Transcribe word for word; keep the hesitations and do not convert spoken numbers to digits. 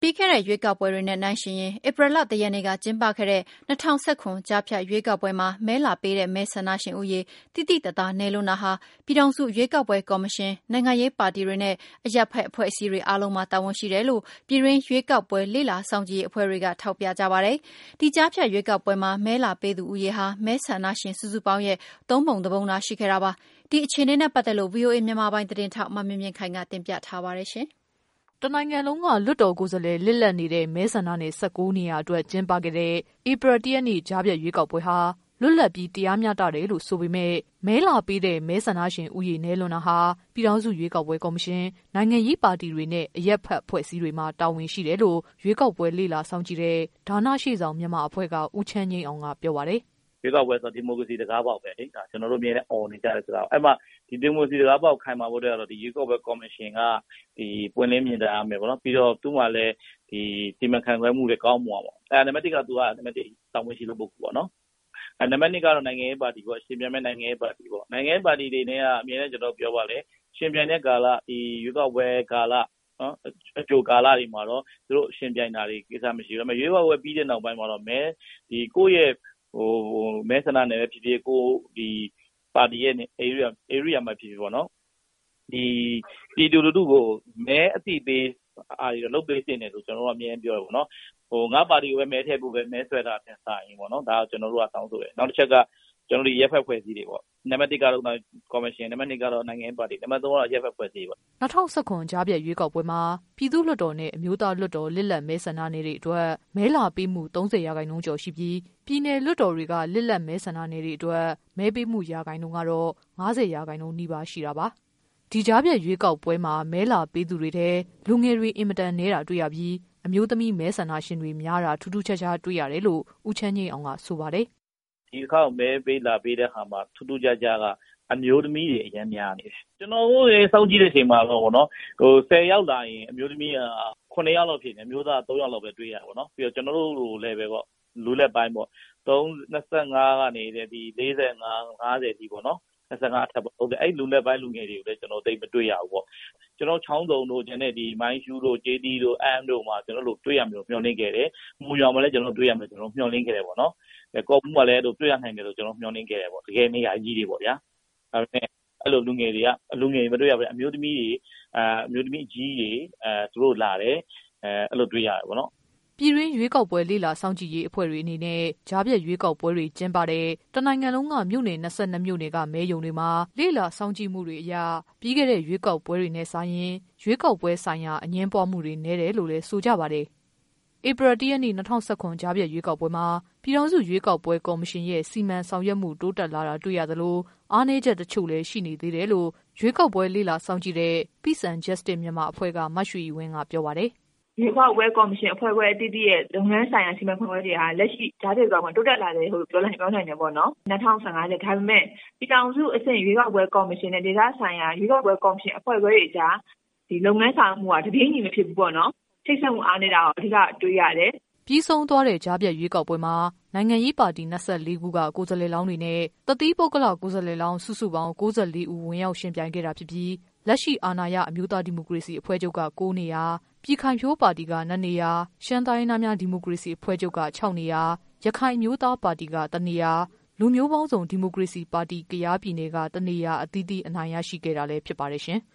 ပြီးခဲ့တဲ့ရွေးကောက်ပွဲတွေနဲ့နှိုင်းယှဉ်ရင်ဧပြီလတရက်နေ့ကကျင်းပခဲ့တဲ့၂၀၁၇ကြားဖြတ်ရွေးကောက်ပွဲမှာမဲလာပေးတဲ့မဲဆန္ဒရှင်ဦးရေသိသိသာသာနည်းလွန်းတာဟာပြည်ထောင်စုရွေးကောက်ပွဲကော်မရှင်၊နိုင်ငံရေးပါတီတွေနဲ့အရပ်ဖက်အဖွဲ့အစည်းတွေအားလုံးမှာတာဝန်ရှိတယ်လို့ပြည်တွင်းရွေးကောက်ပွဲလေ့လာစောင့်ကြည့်ရေးအဖွဲ့တွေကထောက်ပြကြပါတယ်။ဒီကြားဖြတ်ရွေးကောက်ပွဲမှာမဲလာပေးသူဦးရေဟာမဲဆန္ဒရှင်စုစုပေါင်းရဲ့သုံးပုံတစ်ပုံသာရှိခဲ့တာပါ။ဒီအခြေအနေနဲ့ပတ်သက်လို့ ဗွီအိုအေမြန်မာပိုင်းသတင်းထောက်မမြင့်မြင့်ခိုင်ကတင်ပြထားပါတယ်ရှင်။တနိုင်ငံလုံးကလွှတ်တော်ကိုယ်စားလှယ်လစ်လပ်နေတဲ့မဲဆန္ဒနယ်၁၉နေရာအတွက်ကျင်းပခဲ့တဲ့ဧပြီတရက်နေ့ကြားဖြတ်ရွေးကောက်ပွဲဟာလွတ်လပ်ပြီးတရားမျှတတယ်လို့ဆိုပေမဲ့မဲလာပေးတဲ့မဲဆန္ဒရှင်ဦးရေနည်းလွန်းတာဟာပြည်ထောင်စုရွေးကောက်ပွဲကော်မရှင်၊နိုင်ငံရေးပါတီတွေနဲ့အရက်ဖက်အဖွဲ့အစည်းတွေမှာတာဝန်ရှိတယ်လို့ရွေးကောက်ပွဲလေ့လာစောင့်ကြည့်တဲ့ဒါနရှေ့ဆောင်မြန်မာအဖွဲ့ကဦးချမ်းငိမ့်အောင်ကပြောပါတယ်။ရွေးကောက်ပွဲဆိုဒီမိုကရေစီတကားပေါက်ပဲလေဒါကျွန်တော်တို့မြင်တဲ့အော်နေကြတယ်ဆိုတော့အဲ့မှာဒီဒီမိုကရေစီတကားပေါက်ခိုင်မာဖို့တော့ဒီရွေးကောက်ပွဲကော်မရှင်ကဒီပွင့်လင်းမြင်သာမယ်ပေါ့နော်ပြီးတော့သူ့မှာလည်းဒီဒီမခံခွဲမှုတွေကောင်းမှာပေါ့အဲ့နံပါတ်တစ်ကသူကနံပါတ်တစ်တောင်းဝင်ရှိလို့ပုဂ္ဂိုလ်ပေါ့နော်အဲ့နံပါတ်နှစ်ကတော့နိုင်ငံရေးပါတီပေါ့ရှင်ပြိုင်မဲ့နိုင်ငံရေးပါတီပေါ့နိုင်ငံရေးပါတီတွေနဲ့ကအမြဲတမ်းကျွန်တော်ပြောပါလေရှင်ပြိုင်တဲ့ကာလဒီရွေးကောက်ပွဲကာလနော်အကျိုးကာလတွေမှာတော့သူတို့ရှင်ပြိုင်တာတွေကိစ္စမရှိဘူးဒါပေမဲ့ရွေးကောက်ပွဲပြီးတဲ့နောက်ပိုင်းမှာတော့မဲဒီကိုယ့်ရဲ့ဟိုမဲဆန္ဒနယ်ဖြစ်ဖြစ်ကိုဒီပါတီရဲ့ area area မှာဖြစ်ဖြစ်ပေါ့နော်ဒီပြည်သူလူထုကိုမဲအတိပေးအားရလုပ်ပေးတင်တယ်ဆိုကျွန်တော်တို့အမြင်ပြောရပါတော့ဟိုငါပါတီကိုပဲမဲထည့်ဖို့ပဲမဲဆွဲတာတင်စားရင်ပေါ့နော်ဒါကကျွန်တော်တို့ကတောင်းဆိုတယ်နောက်တစ်ချက်ကကျွန်တော်တို့ရက်ဖက်ဖွဲ့စည်းတွေပေါ့နံပါတ်တစ်ကတော့ကော်မရှင်နံပါတ်နှစ်ကတော့နိုင်ငံရေးပါတီနံပါတ်သုံးကတော့ရက်ဖက်ဖွဲ့စည်းပေါ့၂၀၁၇ကြားဖြတ်ရွေးကောက်ပွဲမှာပြည်သူ့လွှတ်တော်နဲ့အမျိုးသားလွှတ်တော်လစ်လပ်မဲဆန္ဒနယ်တွေအတွက်မဲလာပေးမှု၃၀ရာခိုင်နှုန်းကျော်ရှိပြီးပြည်내လွှတ်တော်တွေကလစ်လပ်မဲဆန္ဒနယ်တွေအတွက်မဲပေးမှုရာခိုင်နှုန်းကတော့၅၀ရာခိုင်နှုန်းနီးပါးရှိတာပါဒီကြားဖြတ်ရွေးကောက်ပွဲမှာမဲလာပေးသူတွေထဲလူငယ်တွေအင်မတန်နည်းတာတွေ့ရပြီးအမျိုးသမီးမဲဆန္ဒရှင်တွေများတာထူးထူးခြားခြားတွေ့ရတယ်လို့ဦးချမ်းငိမ့်အောင်ကဆိုပါတယ်ဒီအခါမဲပေးလာပေးတဲ့ဟာမှာထူးထူးခြားခြားကအမျိုးသမီးတွေအများများနေတယ်ကျွန်တော်တို့ရေစောင့်ကြည့်တဲ့အချိန်မှာတော့ဗောနော်ဟိုဆယ်ယောက်လာရင်အမျိုးသမီးကခုနှစ်ယောက်လောက်ဖြစ်နေအမျိုးသားသုံးယောက်လောက်ပဲတွေ့ရပါတော့ပြီးတော့ကျွန်တော်တို့လိုလည်းပဲပေါ့လူလက်ပိုင်းပေါ့၃၂၅ကနေဒီ၄၅ ၅၀ဒီပေါ့နော်၂၅ထပ်ပေါ့ဟုတ်တယ်အဲ့လူလက်ပိုင်းလူငယ်တွေကိုလည်းကျွန်တော်သိမတွေ့ရဘူးပေါ့ကျွန်တော်ချောင်းစုံတို့ကျန်တဲ့ဒီမိုင်းရှူးတို့ဂျေဒီတို့အမ်တို့မှာကျွန်တော်တို့တွေ့ရမျိုးမျှော်လင့်ခဲ့တယ်မူရောင်မှာလည်းကျွန်တော်တွေ့ရမယ်ကျွန်တော်မျှော်လင့်ခဲ့တယ်ပေါ့နော်ကော်ပူမှာလည်းတို့တွေ့ရနိုင်တယ်လို့ကျွန်တော်မျှော်လင့်ခဲ့တယ်ပေါ့တကယ်နေရာကြီးတွေပေါ့ဗျာဒါပေမဲ့အဲ့လိုလူငယ်တွေကလူငယ်တွေမတွေ့ရဘူးအမျိုးသမီးတွေအမျိုးသမီးကြီးတွေအဲသူတို့လာတယ်အဲအဲ့လိုတွေ့ရတယ်ပေါ့နော်ပြည်တွင်းရွေးကောက်ပွဲလေ့လာစောင့်ကြည့်ရေးအဖွဲ့တွေအနေနဲ့ကြားဖြတ်ရွေးကောက်ပွဲတွေကျင်းပတဲ့တနိုင်ငံလုံးကမြို့နယ်၂၂မြို့နယ်ကမဲရုံတွေမှာလေ့လာစောင့်ကြည့်မှုတွေအရပြီးခဲ့တဲ့ရွေးကောက်ပွဲတွေနဲ့ဆိုင်ရင်ရွေးကောက်ပွဲဆိုင်ရာအငင်းပွားမှုတွေနည်းတယ်လို့လည်းဆိုကြပါတယ်။ဧပြီတရက်နေ့၂၀၁၇ကြားဖြတ်ရွေးကောက်ပွဲမှာပြည်ထောင်စုရွေးကောက်ပွဲကော်မရှင်ရဲ့စီမံဆောင်ရွက်မှုတိုးတက်လာတာတွေ့ရသလိုအားနည်းချက်တချို့လည်းရှိနေသေးတယ်လို့ရွေးကောက်ပွဲလေ့လာစောင့်ကြည့်တဲ့ Peace and Justice မြန်မာအဖွဲ့ကမရွှေဝင်းကပြောပါတယ်ရွေးကောက်ပွဲကော်မရှင်အဖွဲ့အစည်းအသီးသီးရဲ့လုပ်ငန်းဆိုင်ရာစီမံခန့်ခွဲတွေဟာလက်ရှိကြားဖြတ်ကောင်မှာတိုးတက်လာတယ်လို့ပြောလိုက်ပြောနိုင်တယ်ပေါ့နော်၂၀၁၅ကျဒါပေမဲ့ပြည်ထောင်စုအဆင့်ရွေးကောက်ပွဲကော်မရှင်နဲ့ဒေသဆိုင်ရာရွေးကောက်ပွဲကော်မရှင်အဖွဲ့အစည်းတွေကြားဒီလုပ်ငန်းဆောင်မှုကတပြေးညီမဖြစ်ဘူးပေါ့နော်ထိတ်ဆက်မှုအားနေတာကိုအဓိကတွေ့ရတယ်ပြီးဆုံးသွားတဲ့ကြားဖြတ်ရွေးကောက်ပွဲမှာနိုင်ငံရေးပါတီ၂၄ခုကကိုယ်စားလှယ်လောင်းတွေနဲ့တသီးပုဂ္ဂလကိုယ်စားလှယ်လောင်းစုစုပေါင်း၉၄ဦးဝင်ရောက်ရှင်ပြိုင်ခဲ့တာဖြစ်ပြီးလက်ရှိအာဏာရအမျိုးသားဒီမိုကရေစီအဖွဲ့ချုပ်က၉နေရာပြည်ခိုင်ဖြိုးပါတီက၂နေရာရှမ်းတိုင်းသားများဒီမိုကရေစီအဖွဲ့ချုပ်က၆နေရာရခိုင်မျိုးသားပါတီကတနေရာလူမျိုးပေါင်းစုံဒီမိုကရေစီပါတီကယားပြည်နယ်ကတနေရာအသီးသီးအနိုင်ရရှိခဲ့တာလည်းဖြစ်ပါတယ်ရှင်။